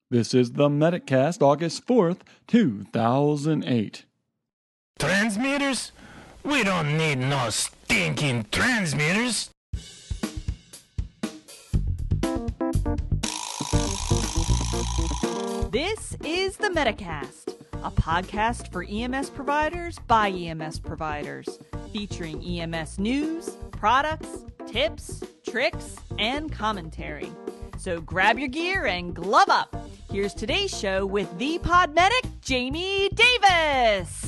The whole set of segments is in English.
This is the Medicast, August 4th, 2008. Transmitters? We don't need no stinking transmitters. This is the Medicast, a podcast for EMS providers by EMS providers, featuring EMS news, products, tips, tricks, and commentary. So grab your gear and glove up. Here's today's show with the pod medic, Jamie Davis.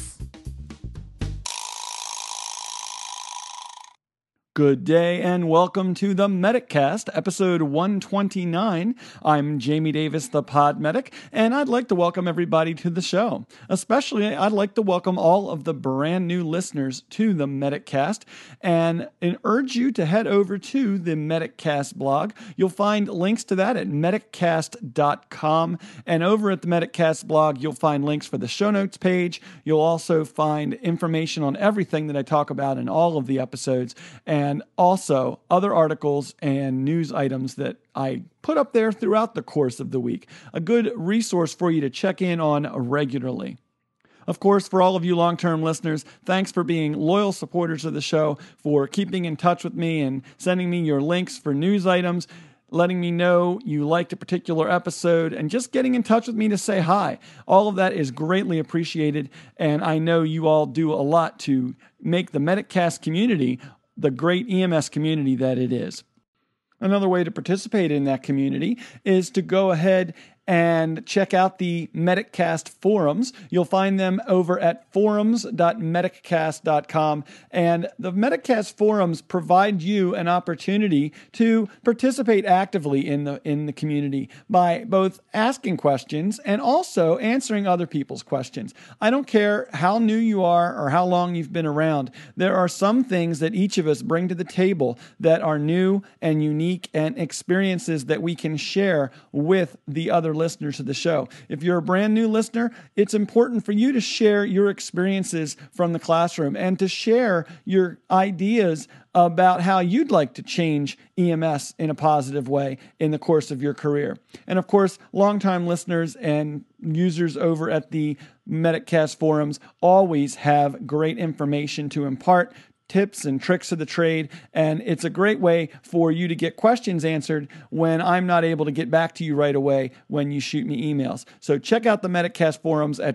Good day and welcome to the Medicast, episode 129. I'm Jamie Davis, the Pod Medic, and I'd like to welcome everybody to the show. Especially, I'd like to welcome all of the brand new listeners to the Medicast and urge you to head over to the Medicast blog. You'll find links to that at medicast.com, and over at the Medicast blog, you'll find links for the show notes page. You'll also find information on everything that I talk about in all of the episodes, and also other articles and news items that I put up there throughout the course of the week. A good resource for you to check in on regularly. Of course, for all of you long-term listeners, thanks for being loyal supporters of the show, for keeping in touch with me and sending me your links for news items, letting me know you liked a particular episode, and just getting in touch with me to say hi. All of that is greatly appreciated, and I know you all do a lot to make the Medicast community the great EMS community that it is. Another way to participate in that community is to go ahead and check out the Medicast forums. You'll find them over at forums.medicast.com. And the Medicast forums provide you an opportunity to participate actively in the community by both asking questions and also answering other people's questions. I don't care how new you are or how long you've been around. There are some things that each of us bring to the table that are new and unique and experiences that we can share with the other listeners of the show. If you're a brand new listener, it's important for you to share your experiences from the classroom and to share your ideas about how you'd like to change EMS in a positive way in the course of your career. And of course, longtime listeners and users over at the Medicast forums always have great information to impart, tips and tricks of the trade, and it's a great way for you to get questions answered when I'm not able to get back to you right away when you shoot me emails. So check out the Medicast forums at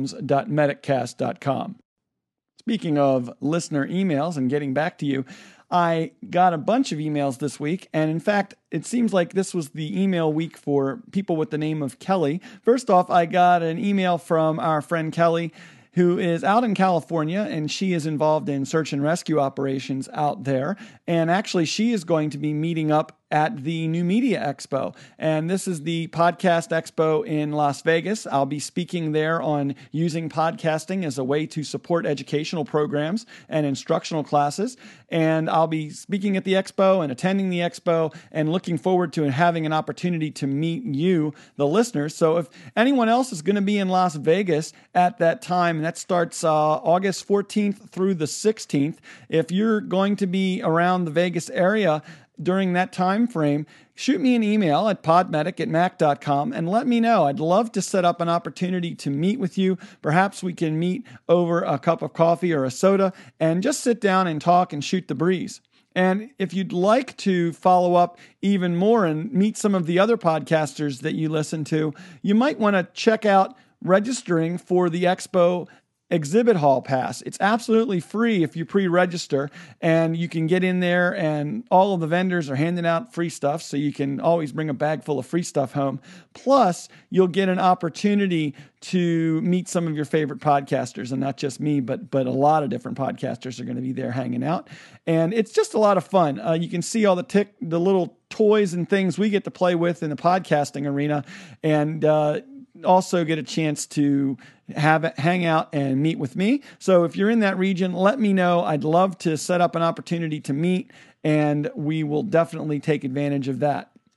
forums.medicast.com. Speaking of listener emails and getting back to you, I got a bunch of emails this week, and in fact, it seems like this was the email week for people with the name of Kelly. First off, I got an email from our friend Kelly, who is out in California, and she is involved in search and rescue operations out there. And actually, she is going to be meeting up at the New Media Expo. And this is the Podcast Expo in Las Vegas. I'll be speaking there on using podcasting as a way to support educational programs and instructional classes. And I'll be speaking at the expo and attending the expo and looking forward to having an opportunity to meet you, the listeners. So if anyone else is going to be in Las Vegas at that time, and that starts August 14th through the 16th, if you're going to be around the Vegas area during that time frame, shoot me an email at podmedic@mac.com and let me know. I'd love to set up an opportunity to meet with you. Perhaps we can meet over a cup of coffee or a soda and just sit down and talk and shoot the breeze. And if you'd like to follow up even more and meet some of the other podcasters that you listen to, you might want to check out registering for the Expo Exhibit Hall Pass. It's absolutely free if you pre-register, and you can get in there, and all of the vendors are handing out free stuff, so you can always bring a bag full of free stuff home. Plus, you'll get an opportunity to meet some of your favorite podcasters, and not just me, but a lot of different podcasters are going to be there hanging out. And it's just a lot of fun. You can see all the little toys and things we get to play with in the podcasting arena, and also get a chance to hang out and meet with me. So if you're in that region, let me know. I'd love to set up an opportunity to meet, and we will definitely take advantage of that.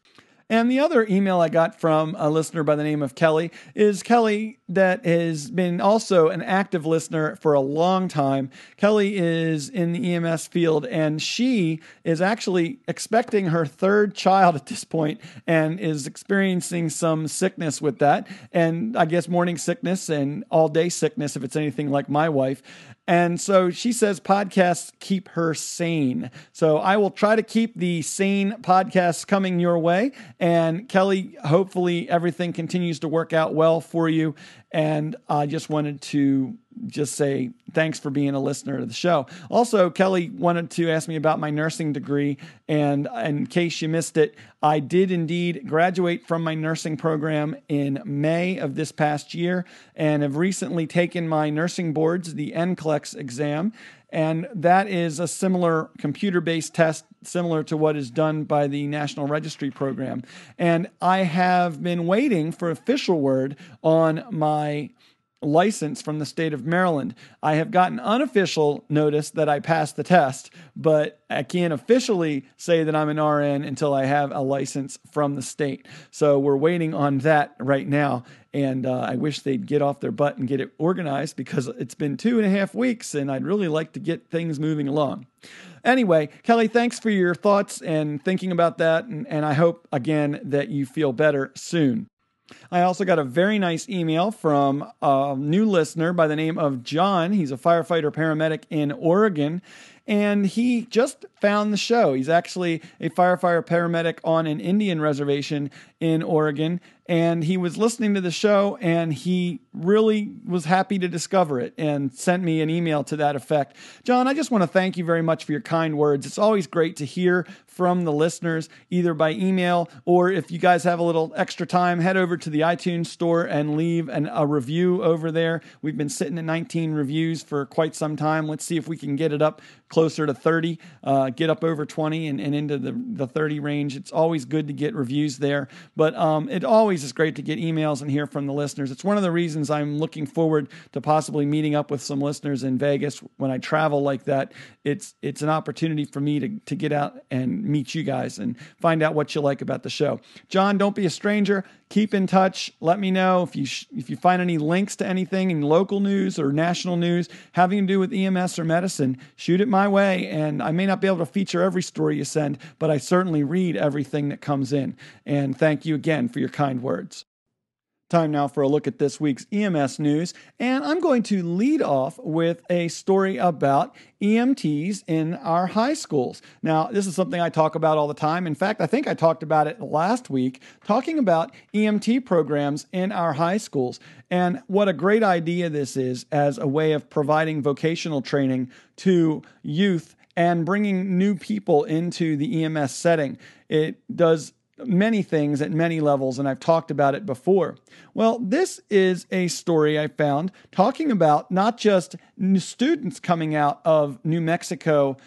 And the other email I got from a listener by the name of Kelly is Kelly that has been also an active listener for a long time. Kelly is in the EMS field, and she is actually expecting her third child at this point and is experiencing some sickness with that. And I guess morning sickness and all day sickness if it's anything like my wife. And so she says podcasts keep her sane. So I will try to keep the sane podcasts coming your way. And Kelly, hopefully everything continues to work out well for you. And I just wanted to just say thanks for being a listener to the show. Also, Kelly wanted to ask me about my nursing degree. And in case you missed it, I did indeed graduate from my nursing program in May of this past year and have recently taken my nursing boards, the NCLEX exam. And that is a similar computer-based test, similar to what is done by the National Registry Program. And I have been waiting for official word on my license from the state of Maryland. I have gotten unofficial notice that I passed the test, but I can't officially say that I'm an RN until I have a license from the state. So we're waiting on that right now. And I wish they'd get off their butt and get it organized because it's been 2.5 weeks and I'd really like to get things moving along. Anyway, Kelly, thanks for your thoughts and thinking about that. And I hope, again, that you feel better soon. I also got a very nice email from a new listener by the name of John. He's a firefighter paramedic in Oregon, and he just found the show. He's actually a firefighter paramedic on an Indian reservation in Oregon, and he was listening to the show, and he really was happy to discover it and sent me an email to that effect. John, I just want to thank you very much for your kind words. It's always great to hear from the listeners, either by email or if you guys have a little extra time, head over to the iTunes store and leave a review over there. We've been sitting at 19 reviews for quite some time. Let's see if we can get it up closer to 30, get up over 20 and into the 30 range. It's always good to get reviews there, but it always is great to get emails and hear from the listeners. It's one of the reasons I'm looking forward to possibly meeting up with some listeners in Vegas when I travel like that. It's an opportunity for me to get out and meet you guys and find out what you like about the show. John, don't be a stranger. Keep in touch. Let me know if you find any links to anything in local news or national news having to do with EMS or medicine. Shoot it my way, and I may not be able to feature every story you send, but I certainly read everything that comes in. And thank you again for your kind words. Time now for a look at this week's EMS news, and I'm going to lead off with a story about EMTs in our high schools. Now, this is something I talk about all the time. In fact, I think I talked about it last week, talking about EMT programs in our high schools, and what a great idea this is as a way of providing vocational training to youth and bringing new people into the EMS setting. It does many things at many levels, and I've talked about it before. Well, this is a story I found talking about not just students coming out of New Mexico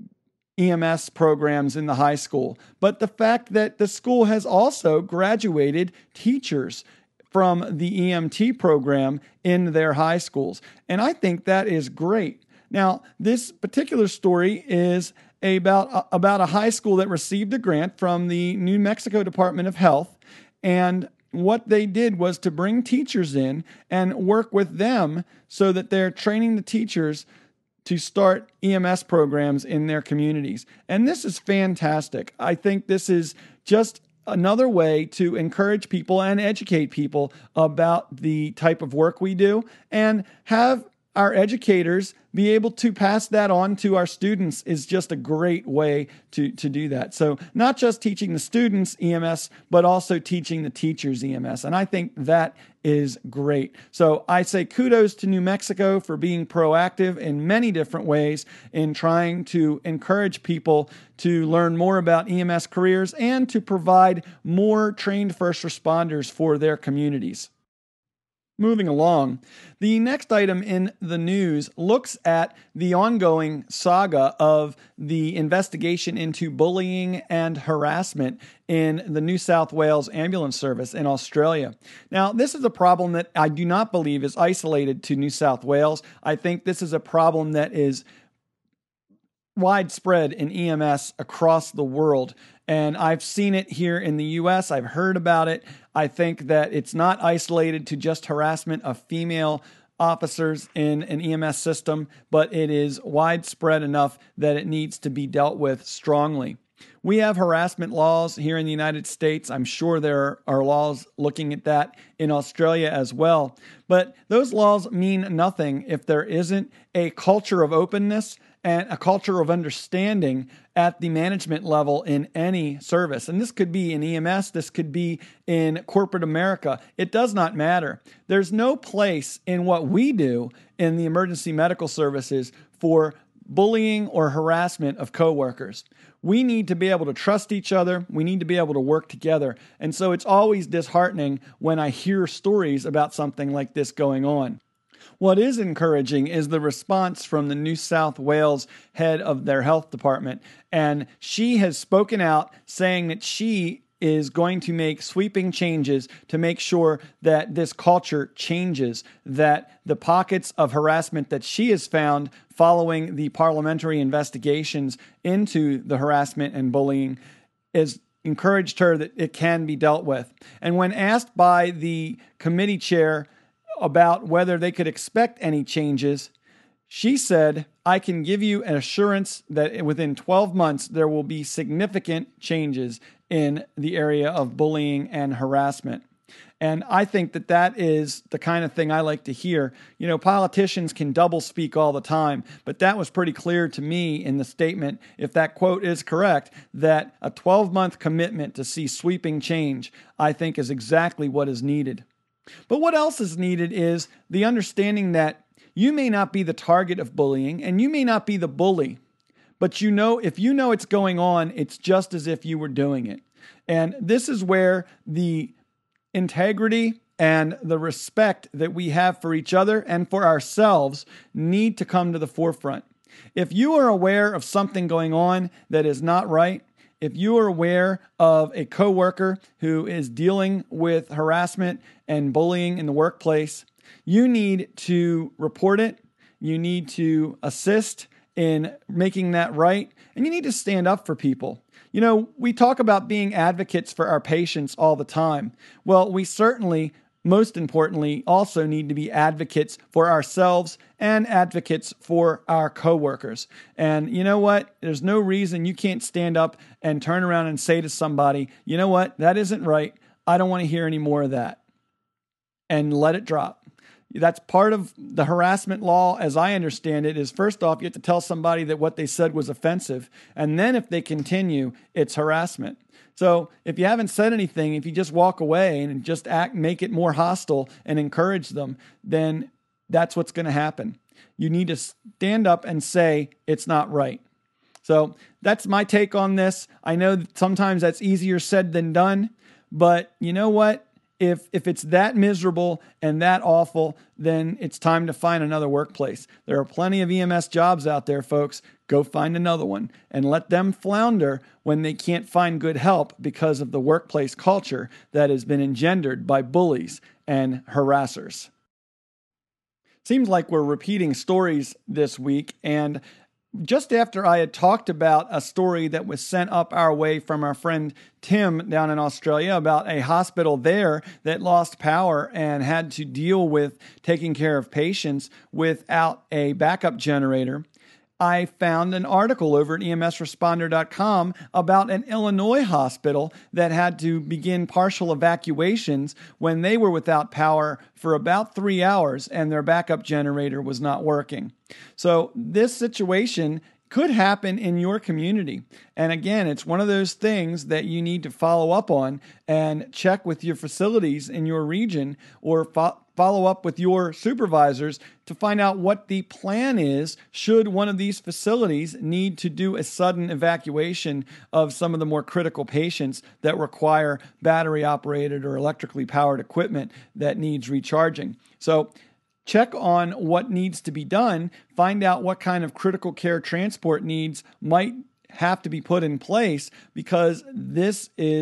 EMS programs in the high school, but the fact that the school has also graduated teachers from the EMT program in their high schools. And I think that is great. Now, this particular story is about a high school that received a grant from the New Mexico Department of Health, and what they did was to bring teachers in and work with them so that they're training the teachers to start EMS programs in their communities. And this is fantastic. I think this is just another way to encourage people and educate people about the type of work we do and have our educators be able to pass that on to our students is just a great way to do that. So not just teaching the students EMS, but also teaching the teachers EMS. And I think that is great. So I say kudos to New Mexico for being proactive in many different ways in trying to encourage people to learn more about EMS careers and to provide more trained first responders for their communities. Moving along, the next item in the news looks at the ongoing saga of the investigation into bullying and harassment in the New South Wales ambulance service in Australia. Now, this is a problem that I do not believe is isolated to New South Wales. I think this is a problem that is widespread in EMS across the world. And I've seen it here in the U.S. I've heard about it. I think that it's not isolated to just harassment of female officers in an EMS system, but it is widespread enough that it needs to be dealt with strongly. We have harassment laws here in the United States. I'm sure there are laws looking at that in Australia as well. But those laws mean nothing if there isn't a culture of openness and a culture of understanding at the management level in any service. And this could be in EMS, this could be in corporate America. It does not matter. There's no place in what we do in the emergency medical services for bullying or harassment of coworkers. We need to be able to trust each other. We need to be able to work together. And so it's always disheartening when I hear stories about something like this going on. What is encouraging is the response from the New South Wales head of their health department. And she has spoken out saying that she is going to make sweeping changes to make sure that this culture changes, that the pockets of harassment that she has found following the parliamentary investigations into the harassment and bullying has encouraged her that it can be dealt with. And when asked by the committee chair about whether they could expect any changes, she said, "I can give you an assurance that within 12 months there will be significant changes in the area of bullying and harassment." And I think that that is the kind of thing I like to hear. You know, politicians can double speak all the time, but that was pretty clear to me in the statement, if that quote is correct, that a 12-month commitment to see sweeping change, I think, is exactly what is needed. But what else is needed is the understanding that you may not be the target of bullying and you may not be the bully, but you know, if you know it's going on, it's just as if you were doing it. And this is where the integrity and the respect that we have for each other and for ourselves need to come to the forefront. If you are aware of something going on that is not right, if you are aware of a coworker who is dealing with harassment and bullying in the workplace, you need to report it. You need to assist in making that right. And you need to stand up for people. You know, we talk about being advocates for our patients all the time. Well, we certainly, most importantly, also need to be advocates for ourselves and advocates for our coworkers. And you know what? There's no reason you can't stand up and turn around and say to somebody, you know what? That isn't right. I don't want to hear any more of that. And let it drop. That's part of the harassment law, as I understand it, is first off, you have to tell somebody that what they said was offensive. And then if they continue, it's harassment. So if you haven't said anything, if you just walk away and just make it more hostile and encourage them, then that's what's going to happen. You need to stand up and say it's not right. So that's my take on this. I know that sometimes that's easier said than done, but you know what? If it's that miserable and that awful, then it's time to find another workplace. There are plenty of EMS jobs out there, folks. Go find another one and let them flounder when they can't find good help because of the workplace culture that has been engendered by bullies and harassers. Seems like we're repeating stories this week, and just after I had talked about a story that was sent up our way from our friend Tim down in Australia about a hospital there that lost power and had to deal with taking care of patients without a backup generator, I found an article over at EMSresponder.com about an Illinois hospital that had to begin partial evacuations when they were without power for about 3 hours and their backup generator was not working. So this situation could happen in your community. And again, it's one of those things that you need to follow up on and check with your facilities in your region or follow up with your supervisors to find out what the plan is should one of these facilities need to do a sudden evacuation of some of the more critical patients that require battery-operated or electrically powered equipment that needs recharging. So check on what needs to be done, find out what kind of critical care transport needs might have to be put in place, because this is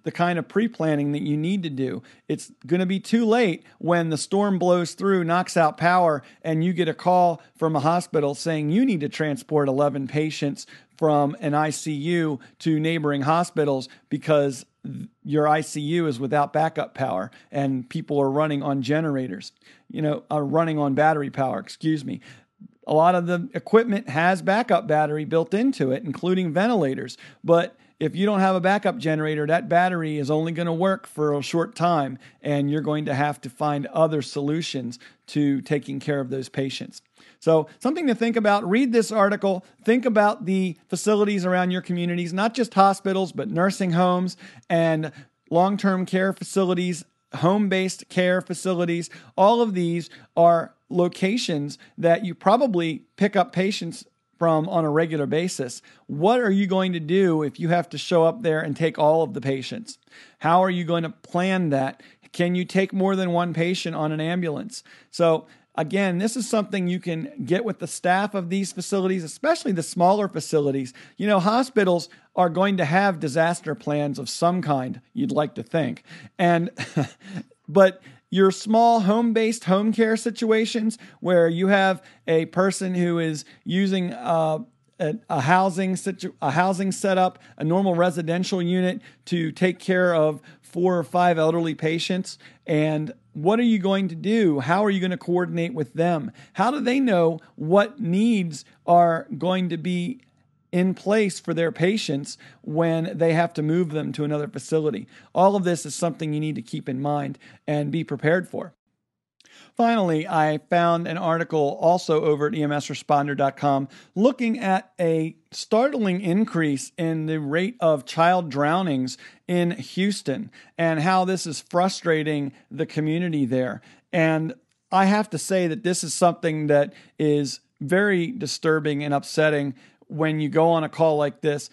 the kind of pre-planning that you need to do. It's going to be too late when the storm blows through, knocks out power, and you get a call from a hospital saying you need to transport 11 patients from an ICU to neighboring hospitals because your ICU is without backup power and people are running on generators, are running on battery power, A lot of the equipment has backup battery built into it, including ventilators. But if you don't have a backup generator, that battery is only going to work for a short time, and you're going to have to find other solutions to taking care of those patients. So something to think about. Read this article. Think about the facilities around your communities, not just hospitals, but nursing homes and long-term care facilities, home-based care facilities. All of these are locations that you probably pick up patients from on a regular basis. What are you going to do if you have to show up there and take all of the patients? How are you going to plan that? Can you take more than one patient on an ambulance? So again, this is something you can get with the staff of these facilities, especially the smaller facilities. Hospitals are going to have disaster plans of some kind, you'd like to think. But your small home-based home care situations where you have a person who is using a housing setup, a normal residential unit to take care of 4 or 5 elderly patients, and what are you going to do? How are you going to coordinate with them? How do they know what needs are going to be in place for their patients when they have to move them to another facility? All of this is something you need to keep in mind and be prepared for. Finally, I found an article also over at emsresponder.com looking at a startling increase in the rate of child drownings in Houston and how this is frustrating the community there. And I have to say that this is something that is very disturbing and upsetting when you go on a call like this.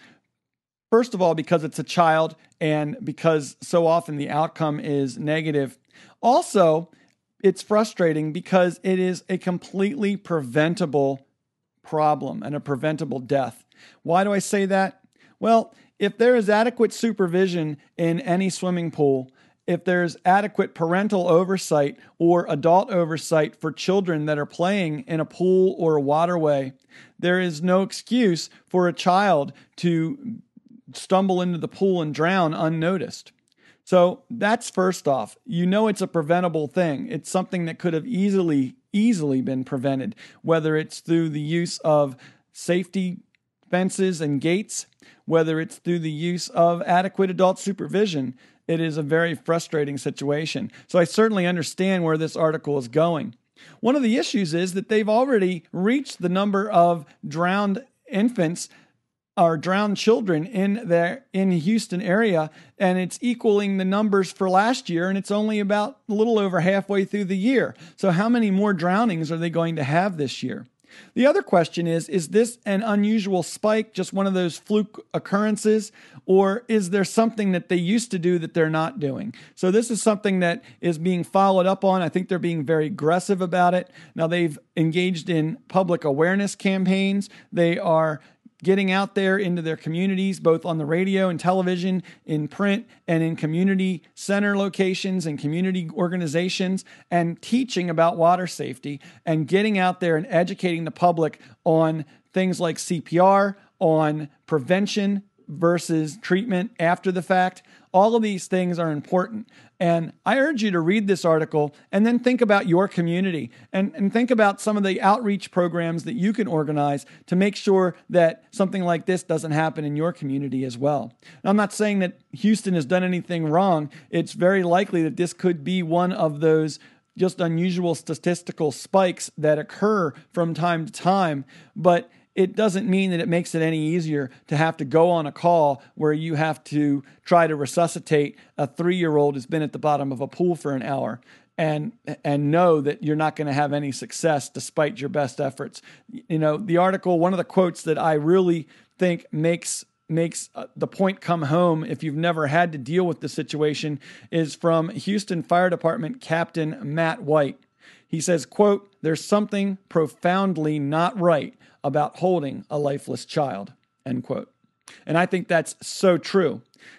First of all, because it's a child and because so often the outcome is negative. Also, it's frustrating because it is a completely preventable problem and a preventable death. Why do I say that? Well, if there is adequate supervision in any swimming pool, if there's adequate parental oversight or adult oversight for children that are playing in a pool or a waterway, there is no excuse for a child to stumble into the pool and drown unnoticed. So that's first off. It's a preventable thing. It's something that could have easily been prevented, whether it's through the use of safety fences and gates, whether it's through the use of adequate adult supervision. It is a very frustrating situation. So I certainly understand where this article is going. One of the issues is that they've already reached the number of drowned infants or drowned children in the Houston area, and it's equaling the numbers for last year, and it's only about a little over halfway through the year. So how many more drownings are they going to have this year? The other question is this an unusual spike, just one of those fluke occurrences, or is there something that they used to do that they're not doing? So this is something that is being followed up on. I think they're being very aggressive about it. Now, they've engaged in public awareness campaigns. They are getting out there into their communities, both on the radio and television, in print, and in community center locations and community organizations, and teaching about water safety and getting out there and educating the public on things like CPR, on prevention versus treatment after the fact. All of these things are important. And I urge you to read this article and then think about your community and think about some of the outreach programs that you can organize to make sure that something like this doesn't happen in your community as well. Now, I'm not saying that Houston has done anything wrong. It's very likely that this could be one of those just unusual statistical spikes that occur from time to time, but it doesn't mean that it makes it any easier to have to go on a call where you have to try to resuscitate a 3-year-old who's been at the bottom of a pool for an hour and know that you're not going to have any success despite your best efforts. The article, one of the quotes that I really think makes the point come home if you've never had to deal with the situation is from Houston Fire Department Captain Matt White. He says, quote, "There's something profoundly not right about holding a lifeless child," end quote. And I think that's so true.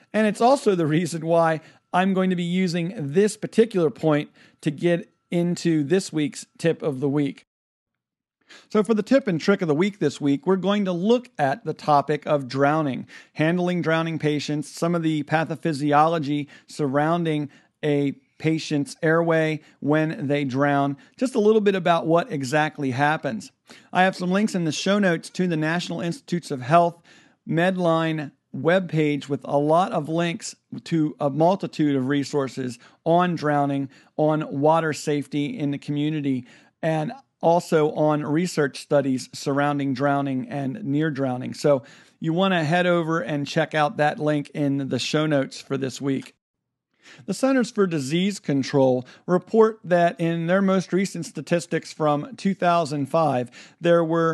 And it's also the reason why I'm going to be using this particular point to get into this week's tip of the week. So for the tip and trick of the week this week, we're going to look at the topic of drowning, handling drowning patients, some of the pathophysiology surrounding a patient's airway when they drown, just a little bit about what exactly happens. I have some links in the show notes to the National Institutes of Health Medline webpage with a lot of links to a multitude of resources on drowning, on water safety in the community, and also on research studies surrounding drowning and near drowning. So you want to head over and check out that link in the show notes for this week. The Centers for Disease Control report that in their most recent statistics from 2005, there were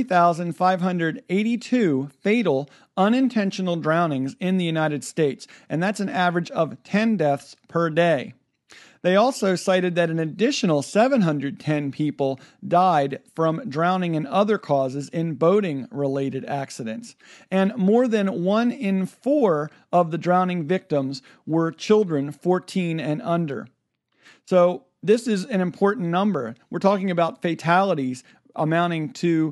3,582 fatal unintentional drownings in the United States, and that's an average of 10 deaths per day. They also cited that an additional 710 people died from drowning and other causes in boating-related accidents. And more than 1 in 4 of the drowning victims were children 14 and under. So this is an important number. We're talking about fatalities amounting to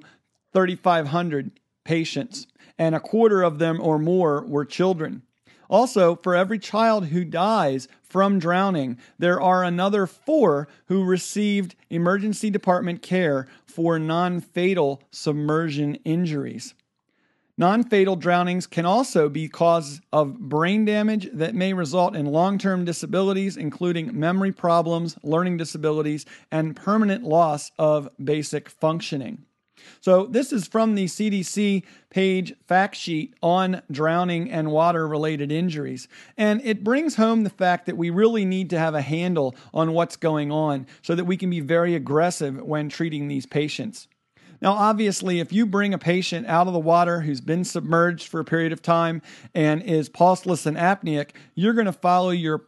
3,500 patients, and a quarter of them or more were children. Also, for every child who dies from drowning, there are another 4 who received emergency department care for non-fatal submersion injuries. Non-fatal drownings can also be cause of brain damage that may result in long-term disabilities, including memory problems, learning disabilities, and permanent loss of basic functioning. So this is from the CDC page fact sheet on drowning and water-related injuries. And it brings home the fact that we really need to have a handle on what's going on so that we can be very aggressive when treating these patients. Now, obviously, if you bring a patient out of the water who's been submerged for a period of time and is pulseless and apneic, you're going to follow your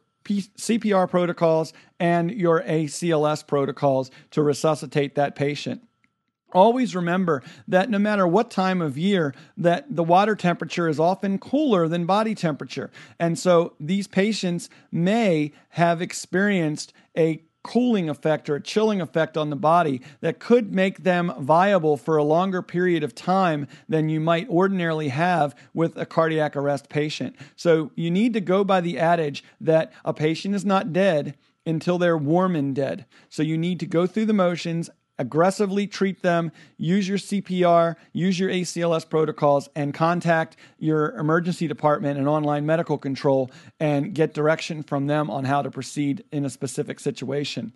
CPR protocols and your ACLS protocols to resuscitate that patient. Always remember that no matter what time of year, that the water temperature is often cooler than body temperature. And so these patients may have experienced a cooling effect or a chilling effect on the body that could make them viable for a longer period of time than you might ordinarily have with a cardiac arrest patient. So you need to go by the adage that a patient is not dead until they're warm and dead. So you need to go through the motions, aggressively treat them, use your CPR, use your ACLS protocols, and contact your emergency department and online medical control and get direction from them on how to proceed in a specific situation.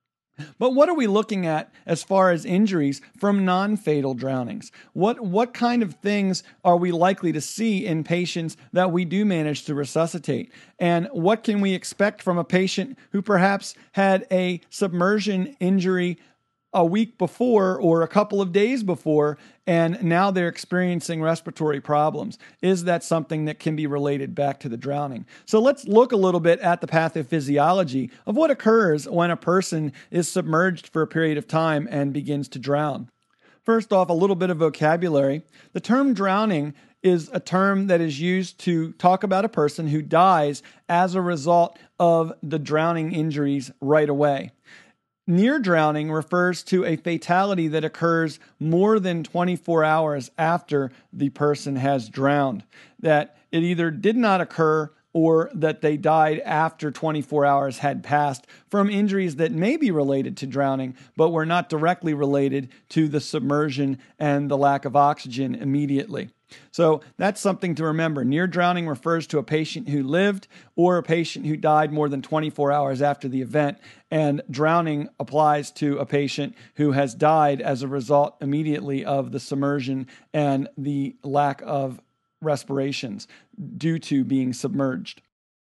But what are we looking at as far as injuries from non-fatal drownings? What kind of things are we likely to see in patients that we do manage to resuscitate? And what can we expect from a patient who perhaps had a submersion injury a week before or a couple of days before, and now they're experiencing respiratory problems? Is that something that can be related back to the drowning? So let's look a little bit at the pathophysiology of what occurs when a person is submerged for a period of time and begins to drown. First off, a little bit of vocabulary. The term drowning is a term that is used to talk about a person who dies as a result of the drowning injuries right away. Near drowning refers to a fatality that occurs more than 24 hours after the person has drowned, that it either did not occur or that they died after 24 hours had passed from injuries that may be related to drowning, but were not directly related to the submersion and the lack of oxygen immediately. So that's something to remember. Near drowning refers to a patient who lived or a patient who died more than 24 hours after the event, and drowning applies to a patient who has died as a result immediately of the submersion and the lack of respirations due to being submerged.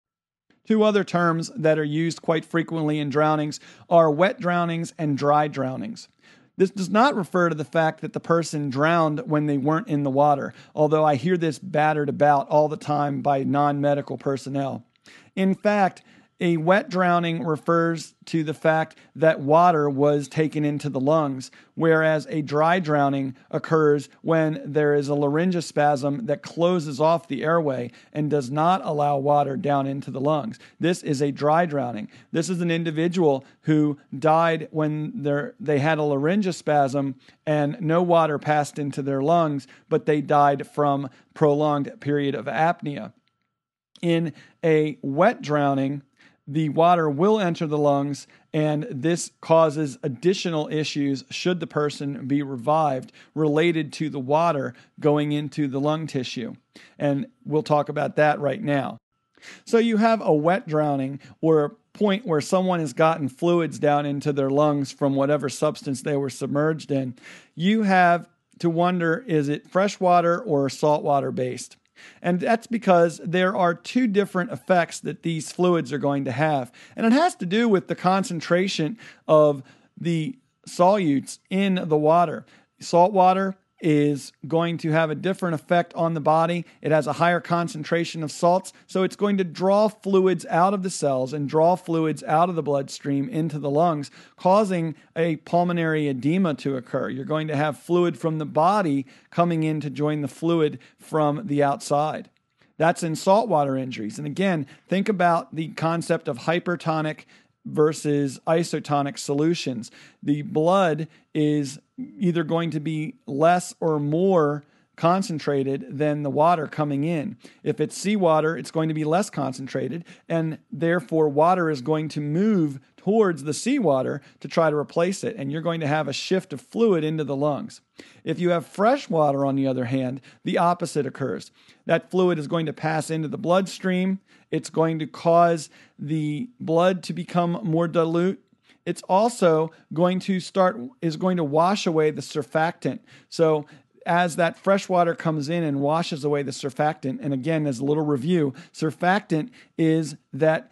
Two other terms that are used quite frequently in drownings are wet drownings and dry drownings. This does not refer to the fact that the person drowned when they weren't in the water, although I hear this battered about all the time by non-medical personnel. In fact, A wet drowning refers to the fact that water was taken into the lungs, whereas a dry drowning occurs when there is a laryngospasm that closes off the airway and does not allow water down into the lungs. This is a dry drowning. This is an individual who died when they had a laryngospasm and no water passed into their lungs, but they died from prolonged period of apnea. In a wet drowning, the water will enter the lungs, and this causes additional issues should the person be revived related to the water going into the lung tissue. And we'll talk about that right now. So you have a wet drowning, or a point where someone has gotten fluids down into their lungs from whatever substance they were submerged in. You have to wonder, is it freshwater or saltwater based? And that's because there are two different effects that these fluids are going to have. And it has to do with the concentration of the solutes in the water. Salt water is going to have a different effect on the body. It has a higher concentration of salts, so it's going to draw fluids out of the cells and draw fluids out of the bloodstream into the lungs, causing a pulmonary edema to occur. You're going to have fluid from the body coming in to join the fluid from the outside. That's in saltwater injuries. And again, think about the concept of hypertonic versus isotonic solutions. The blood is either going to be less or more concentrated than the water coming in. If it's seawater, it's going to be less concentrated, and therefore water is going to move towards the seawater to try to replace it, and you're going to have a shift of fluid into the lungs. If you have fresh water, on the other hand, the opposite occurs. That fluid is going to pass into the bloodstream. It's going to cause the blood to become more dilute. It's also going to wash away the surfactant. So as that fresh water comes in and washes away the surfactant, and again, as a little review, surfactant is that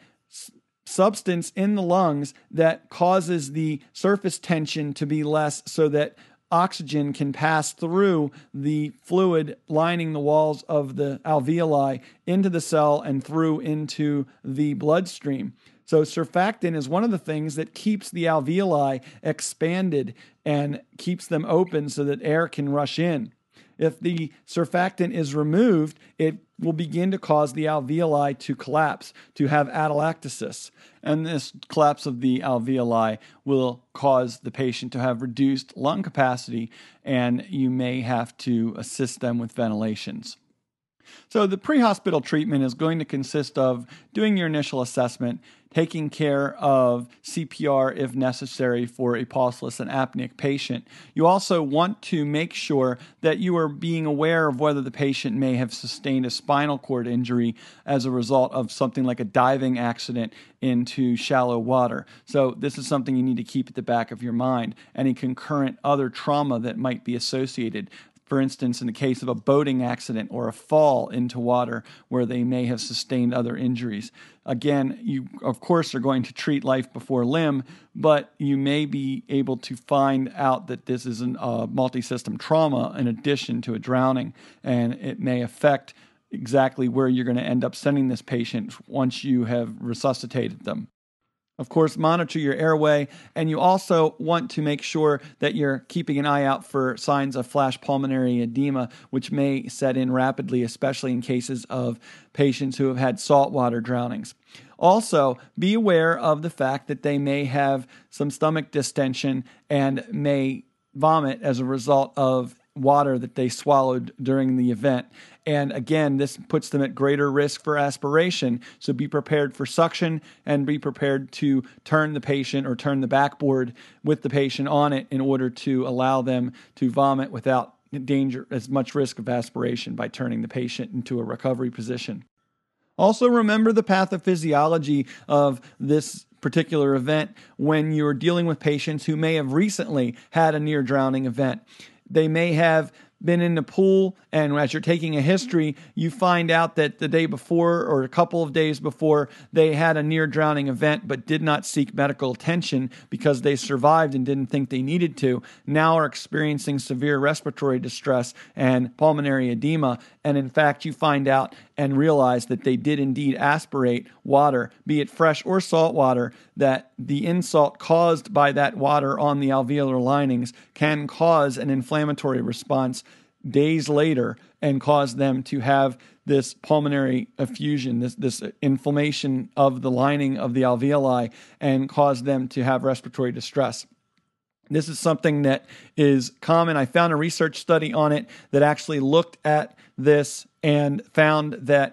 substance in the lungs that causes the surface tension to be less so that oxygen can pass through the fluid lining the walls of the alveoli into the cell and through into the bloodstream. So surfactant is one of the things that keeps the alveoli expanded and keeps them open so that air can rush in. If the surfactant is removed, it will begin to cause the alveoli to collapse, to have atelectasis. And this collapse of the alveoli will cause the patient to have reduced lung capacity, and you may have to assist them with ventilations. So the pre-hospital treatment is going to consist of doing your initial assessment, taking care of CPR if necessary for a pulseless and apneic patient. You also want to make sure that you are being aware of whether the patient may have sustained a spinal cord injury as a result of something like a diving accident into shallow water. So this is something you need to keep at the back of your mind. Any concurrent other trauma that might be associated. For instance, in the case of a boating accident or a fall into water where they may have sustained other injuries. Again, you, of course, are going to treat life before limb, but you may be able to find out that this is a multi-system trauma in addition to a drowning, and it may affect exactly where you're going to end up sending this patient once you have resuscitated them. Of course, monitor your airway, and you also want to make sure that you're keeping an eye out for signs of flash pulmonary edema, which may set in rapidly, especially in cases of patients who have had saltwater drownings. Also, be aware of the fact that they may have some stomach distension and may vomit as a result of water that they swallowed during the event. And again, this puts them at greater risk for aspiration. So be prepared for suction and be prepared to turn the patient or turn the backboard with the patient on it in order to allow them to vomit without as much risk of aspiration by turning the patient into a recovery position. Also remember the pathophysiology of this particular event when you're dealing with patients who may have recently had a near drowning event. They may have been in the pool and as you're taking a history, you find out that the day before or a couple of days before they had a near drowning event but did not seek medical attention because they survived and didn't think they needed to, now are experiencing severe respiratory distress and pulmonary edema. And in fact, you find out and realize that they did indeed aspirate water, be it fresh or salt water, that the insult caused by that water on the alveolar linings can cause an inflammatory response days later and cause them to have this pulmonary effusion, this inflammation of the lining of the alveoli, and cause them to have respiratory distress. This is something that is common. I found a research study on it that actually looked at this and found that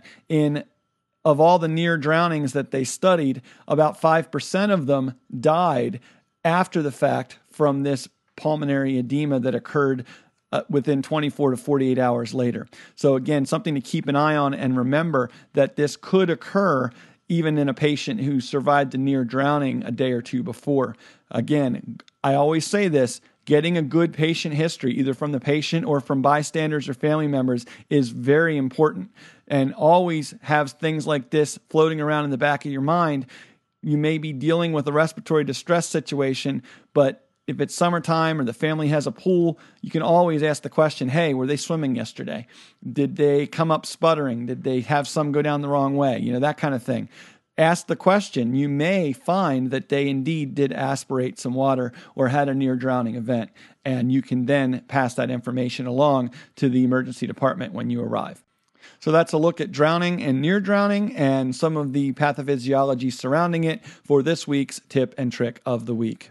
of all the near drownings that they studied, about 5% of them died after the fact from this pulmonary edema that occurred within 24 to 48 hours later. So again, something to keep an eye on and remember that this could occur even in a patient who survived a near drowning a day or two before. Again, I always say this, getting a good patient history, either from the patient or from bystanders or family members, is very important. And always have things like this floating around in the back of your mind. You may be dealing with a respiratory distress situation, but if it's summertime or the family has a pool, you can always ask the question, hey, were they swimming yesterday? Did they come up sputtering? Did they have some go down the wrong way? That kind of thing. Ask the question. You may find that they indeed did aspirate some water or had a near drowning event, and you can then pass that information along to the emergency department when you arrive. So that's a look at drowning and near drowning and some of the pathophysiology surrounding it for this week's tip and trick of the week.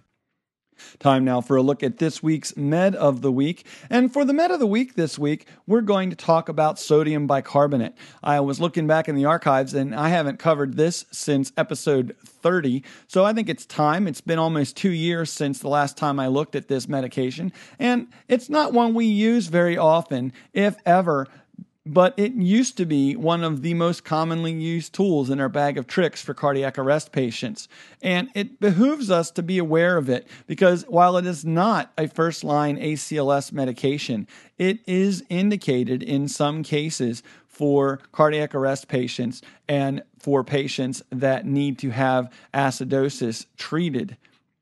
Time now for a look at this week's Med of the Week. And for the Med of the Week this week, we're going to talk about sodium bicarbonate. I was looking back in the archives and I haven't covered this since episode 30. So I think it's time. It's been almost 2 years since the last time I looked at this medication. And it's not one we use very often, if ever. But it used to be one of the most commonly used tools in our bag of tricks for cardiac arrest patients. And it behooves us to be aware of it because while it is not a first-line ACLS medication, it is indicated in some cases for cardiac arrest patients and for patients that need to have acidosis treated.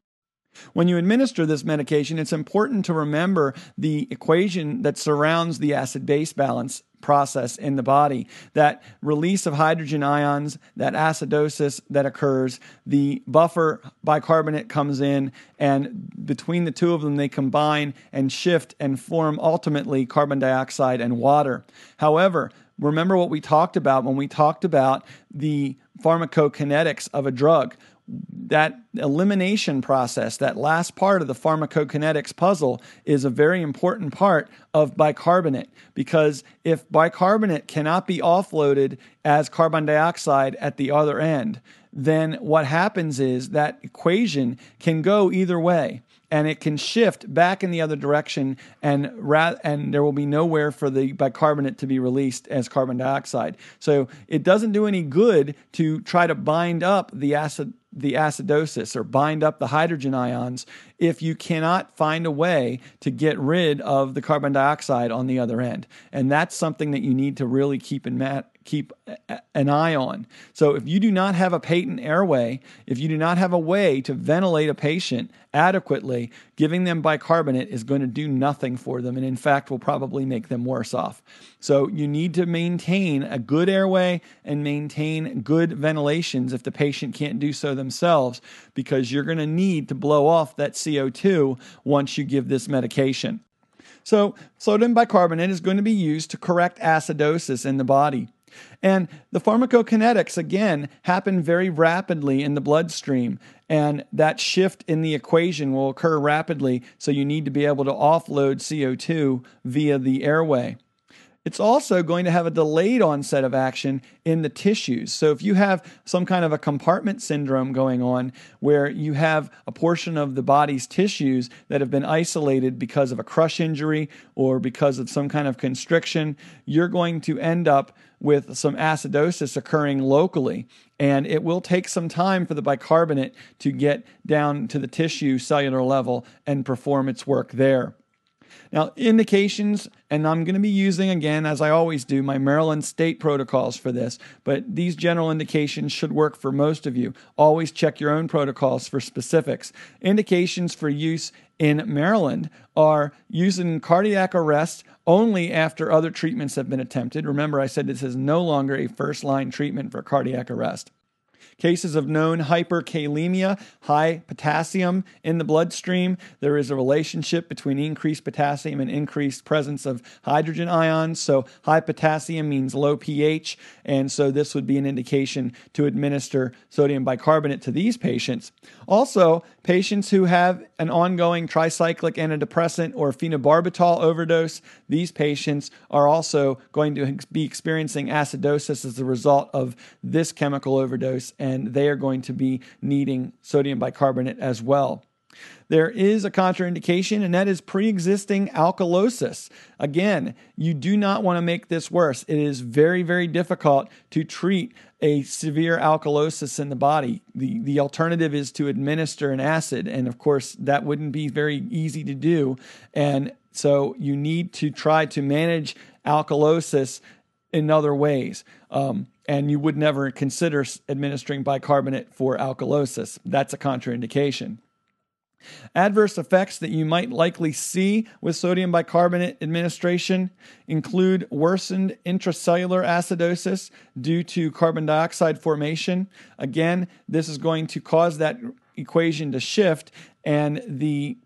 When you administer this medication, it's important to remember the equation that surrounds the acid-base balance process in the body. That release of hydrogen ions, that acidosis that occurs, the buffer bicarbonate comes in, and between the two of them, they combine and shift and form ultimately carbon dioxide and water. However, remember what we talked about when we talked about the pharmacokinetics of a drug. That elimination process, that last part of the pharmacokinetics puzzle, is a very important part of bicarbonate, because if bicarbonate cannot be offloaded as carbon dioxide at the other end, then what happens is that equation can go either way. And it can shift back in the other direction, and there will be nowhere for the bicarbonate to be released as carbon dioxide. So it doesn't do any good to try to bind up the acidosis or bind up the hydrogen ions if you cannot find a way to get rid of the carbon dioxide on the other end. And that's something that you need to really keep an eye on. So if you do not have a patent airway, if you do not have a way to ventilate a patient adequately, giving them bicarbonate is going to do nothing for them, and in fact will probably make them worse off. So you need to maintain a good airway and maintain good ventilations if the patient can't do so themselves, because you're going to need to blow off that CO2 once you give this medication. So sodium bicarbonate is going to be used to correct acidosis in the body. And the pharmacokinetics, again, happen very rapidly in the bloodstream, and that shift in the equation will occur rapidly, so you need to be able to offload CO2 via the airway. It's also going to have a delayed onset of action in the tissues. So if you have some kind of a compartment syndrome going on where you have a portion of the body's tissues that have been isolated because of a crush injury or because of some kind of constriction, you're going to end up with some acidosis occurring locally. And it will take some time for the bicarbonate to get down to the tissue cellular level and perform its work there. Now, indications, and I'm going to be using, again, as I always do, my Maryland state protocols for this, but these general indications should work for most of you. Always check your own protocols for specifics. Indications for use in Maryland are using cardiac arrest only after other treatments have been attempted. Remember, I said this is no longer a first-line treatment for cardiac arrest. Cases of known hyperkalemia, high potassium in the bloodstream. There is a relationship between increased potassium and increased presence of hydrogen ions. So high potassium means low pH, and so this would be an indication to administer sodium bicarbonate to these patients. Also, patients who have an ongoing tricyclic antidepressant or phenobarbital overdose, these patients are also going to be experiencing acidosis as a result of this chemical overdose, and they are going to be needing sodium bicarbonate as well. There is a contraindication, and that is pre-existing alkalosis. Again, you do not want to make this worse. It is very, very difficult to treat a severe alkalosis in the body. The alternative is to administer an acid, and of course, that wouldn't be very easy to do. And so you need to try to manage alkalosis in other ways. And you would never consider administering bicarbonate for alkalosis. That's a contraindication. Adverse effects that you might likely see with sodium bicarbonate administration include worsened intracellular acidosis due to carbon dioxide formation. Again, this is going to cause that equation to shift and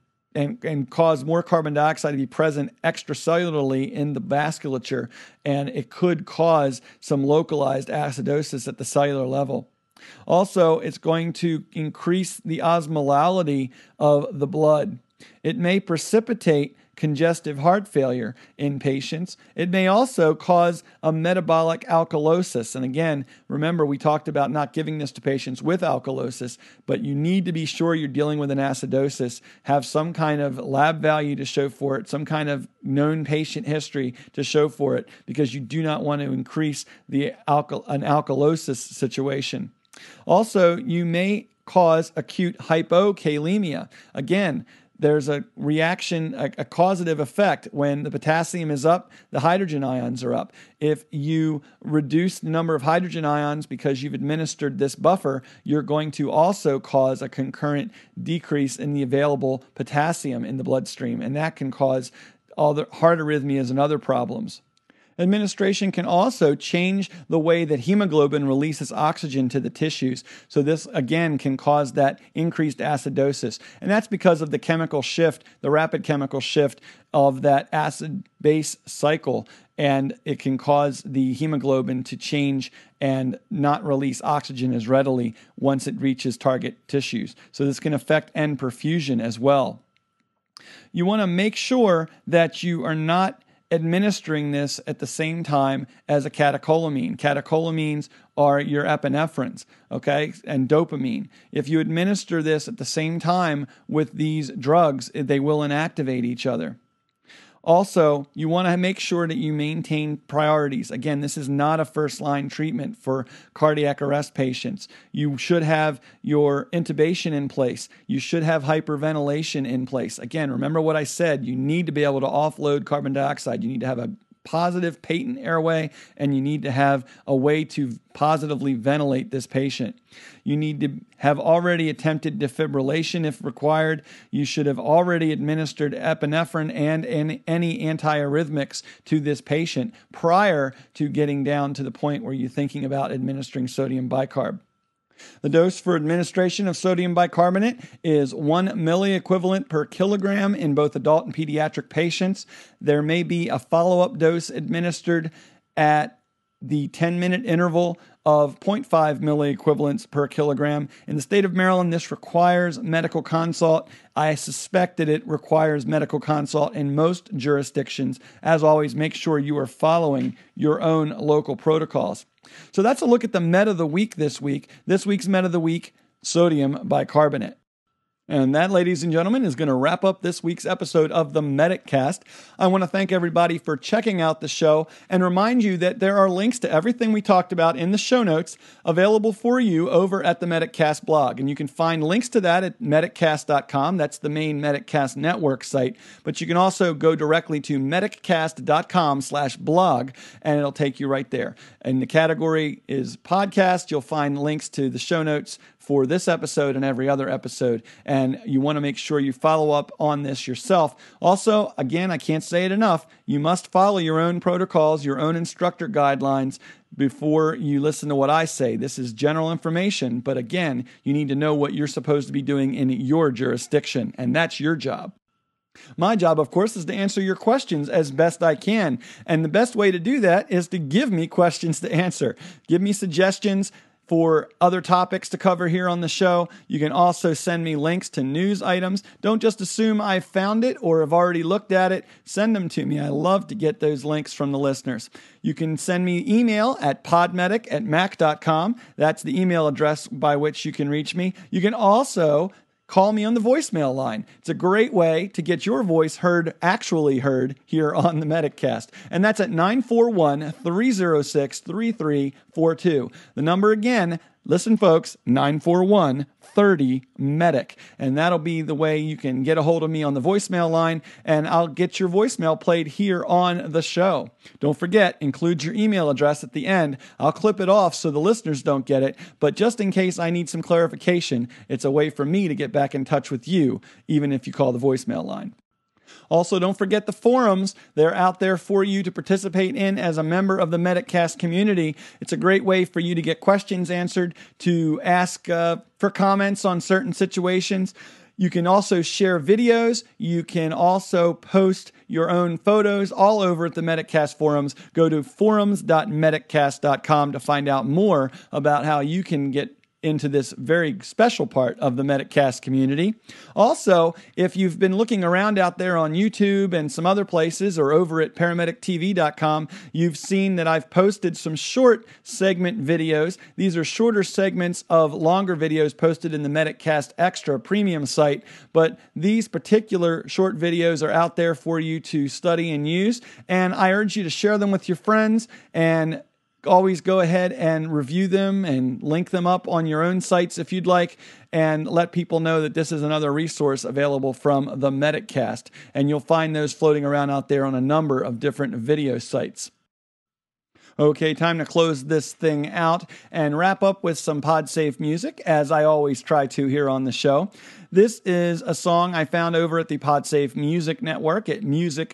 cause more carbon dioxide to be present extracellularly in the vasculature, and it could cause some localized acidosis at the cellular level. Also, it's going to increase the osmolality of the blood. It may precipitate congestive heart failure in patients. It may also cause a metabolic alkalosis. And again, remember, we talked about not giving this to patients with alkalosis, but you need to be sure you're dealing with an acidosis, have some kind of lab value to show for it, some kind of known patient history to show for it, because you do not want to increase an alkalosis situation. Also, you may cause acute hypokalemia. Again, there's a reaction, a causative effect. When the potassium is up, the hydrogen ions are up. If you reduce the number of hydrogen ions because you've administered this buffer, you're going to also cause a concurrent decrease in the available potassium in the bloodstream, and that can cause all the heart arrhythmias and other problems. Administration can also change the way that hemoglobin releases oxygen to the tissues. So this, again, can cause that increased acidosis. And that's because of the chemical shift, the rapid chemical shift of that acid-base cycle. And it can cause the hemoglobin to change and not release oxygen as readily once it reaches target tissues. So this can affect end perfusion as well. You want to make sure that you are not administering this at the same time as a catecholamine. Catecholamines are your epinephrines, okay, and dopamine. If you administer this at the same time with these drugs, they will inactivate each other. Also, you want to make sure that you maintain priorities. Again, this is not a first-line treatment for cardiac arrest patients. You should have your intubation in place. You should have hyperventilation in place. Again, remember what I said. You need to be able to offload carbon dioxide. You need to have a positive patent airway, and you need to have a way to positively ventilate this patient. You need to have already attempted defibrillation if required. You should have already administered epinephrine and any antiarrhythmics to this patient prior to getting down to the point where you're thinking about administering sodium bicarb. The dose for administration of sodium bicarbonate is 1 milliequivalent per kilogram in both adult and pediatric patients. There may be a follow-up dose administered at the 10-minute interval of 0.5 milliequivalents per kilogram. In the state of Maryland, this requires medical consult. I suspect that it requires medical consult in most jurisdictions. As always, make sure you are following your own local protocols. So that's a look at the Med of the Week this week. This week's Med of the Week, sodium bicarbonate. And that, ladies and gentlemen, is going to wrap up this week's episode of the MedicCast. I want to thank everybody for checking out the show and remind you that there are links to everything we talked about in the show notes available for you over at the MedicCast blog. And you can find links to that at mediccast.com. That's the main MedicCast network site. But you can also go directly to mediccast.com/blog, and it'll take you right there. And the category is podcast. You'll find links to the show notes for this episode and every other episode, and you want to make sure you follow up on this yourself. Also, again, I can't say it enough, you must follow your own protocols, your own instructor guidelines before you listen to what I say. This is general information, but again, you need to know what you're supposed to be doing in your jurisdiction, and that's your job. My job, of course, is to answer your questions as best I can, and the best way to do that is to give me questions to answer. Give me suggestions for other topics to cover here on the show. You can also send me links to news items. Don't just assume I found it or have already looked at it. Send them to me. I love to get those links from the listeners. You can send me email at podmedic@mac.com. That's the email address by which you can reach me. You can also call me on the voicemail line. It's a great way to get your voice actually heard here on the MedicCast. And that's at 941-306-3342. The number again, listen folks, 941-30-MEDIC. And that'll be the way you can get a hold of me on the voicemail line, and I'll get your voicemail played here on the show. Don't forget, include your email address at the end. I'll clip it off so the listeners don't get it, but just in case I need some clarification, it's a way for me to get back in touch with you, even if you call the voicemail line. Also, don't forget the forums. They're out there for you to participate in as a member of the MedicCast community. It's a great way for you to get questions answered, to ask for comments on certain situations. You can also share videos. You can also post your own photos all over at the MedicCast forums. Go to forums.mediccast.com to find out more about how you can get into this very special part of the MedicCast community. Also, if you've been looking around out there on YouTube and some other places or over at paramedictv.com, you've seen that I've posted some short segment videos. These are shorter segments of longer videos posted in the MedicCast Extra premium site, but these particular short videos are out there for you to study and use, and I urge you to share them with your friends and always go ahead and review them and link them up on your own sites if you'd like, and let people know that this is another resource available from the MedicCast. And you'll find those floating around out there on a number of different video sites. Okay, time to close this thing out and wrap up with some PodSafe music, as I always try to here on the show. This is a song I found over at the PodSafe Music Network at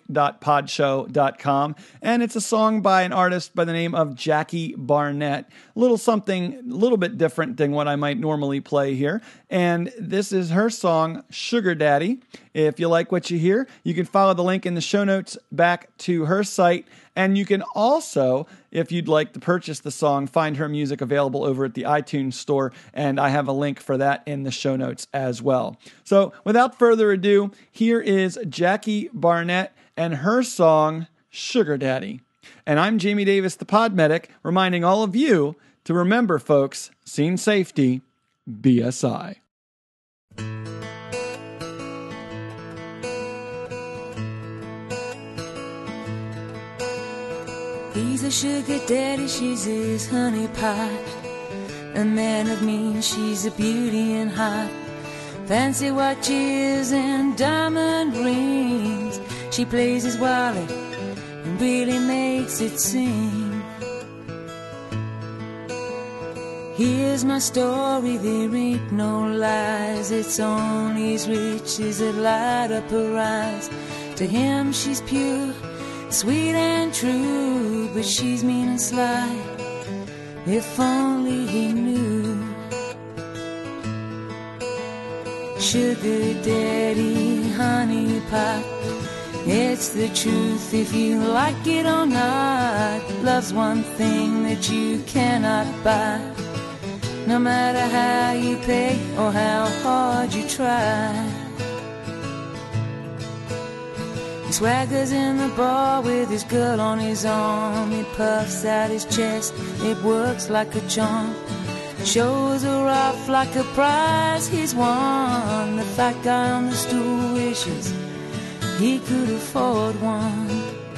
music.podshow.com, and it's a song by an artist by the name of Jackie Barnett. A little bit different than what I might normally play here, and this is her song, Sugar Daddy. If you like what you hear, you can follow the link in the show notes back to her site, and you can also, if you'd like to purchase the song, find her music available over at the iTunes store, and I have a link for that in the show notes as well. So, without further ado, here is Jackie Barnett and her song, Sugar Daddy. And I'm Jamie Davis, the Pod Medic, reminding all of you to remember, folks, scene safety, BSI. He's a sugar daddy, she's his honey pot. A man of means, she's a beauty and hot. Fancy watches and diamond rings. She plays his wallet and really makes it sing. Here's my story, there ain't no lies. It's only his riches that light up her eyes. To him she's pure, sweet and true, but she's mean and sly. If only he knew. Sugar daddy, honey pot, it's the truth if you like it or not. Love's one thing that you cannot buy, no matter how you pay or how hard you try. He swaggers in the bar with his girl on his arm. He puffs out his chest, it works like a charm. Shows her off like a prize he's won. The fat guy on the stool wishes he could afford one.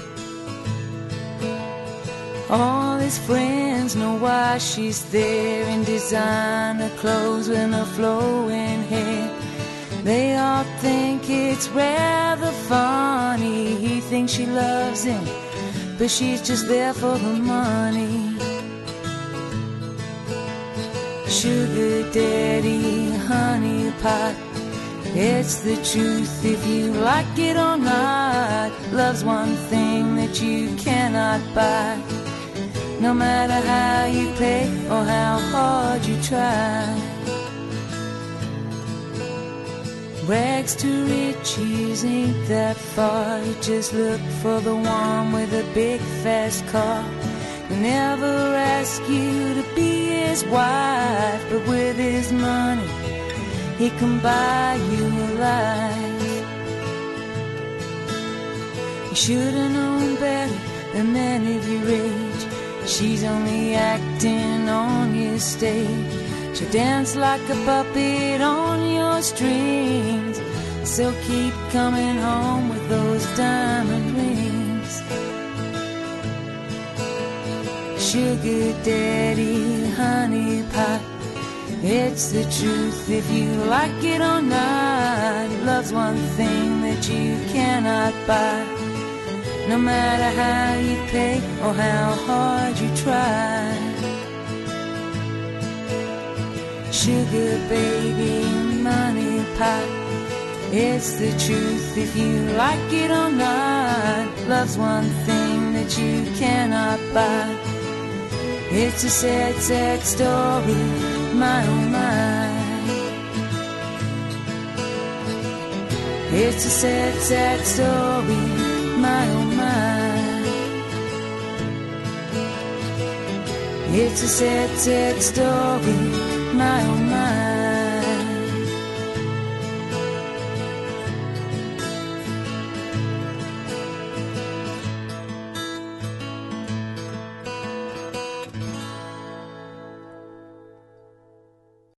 All his friends know why she's there in designer clothes with her flowing hair. They all think it's rather funny. He thinks she loves him, but she's just there for the money. Sugar daddy, honey pot, it's the truth if you like it or not. Love's one thing that you cannot buy, no matter how you pay or how hard you try. Rags to riches ain't that far. You just look for the one with a big fast car. He'll never ask you to be his wife, but with his money he can buy you a life. You should've known better than many of your age. She's only acting on your stage. She'll dance like a puppet on your strings, so keep coming home with those diamond rings. Sugar daddy, honey pot, it's the truth if you like it or not. Love's one thing that you cannot buy, no matter how you pay or how hard you try. Sugar baby, money pot, it's the truth if you like it or not. Love's one thing that you cannot buy. It's a sad, sad story, my oh my. It's a sad, sad story, my oh my. It's a sad, sad story, my oh my.